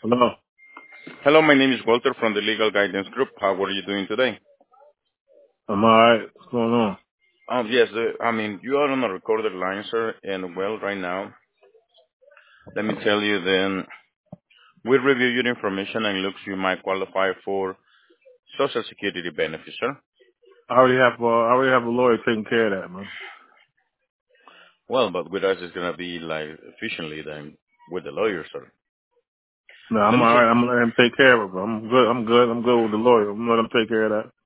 Hello. Hello, my name is Walter from the Legal Guidance Group. How are you doing today? I'm alright. What's going on? Yes, you are on a recorded line, sir, and well, right now, let me tell you then, we review your information and looks you might qualify for Social Security benefits, sir. I already have a lawyer taking care of that, man. Well, but with us, it's gonna be like efficiently than with the lawyer, sir. No, Let I'm me say, alright. I'm gonna let him take care of it, bro. I'm good. I'm good with the lawyer. I'm gonna let him take care of that.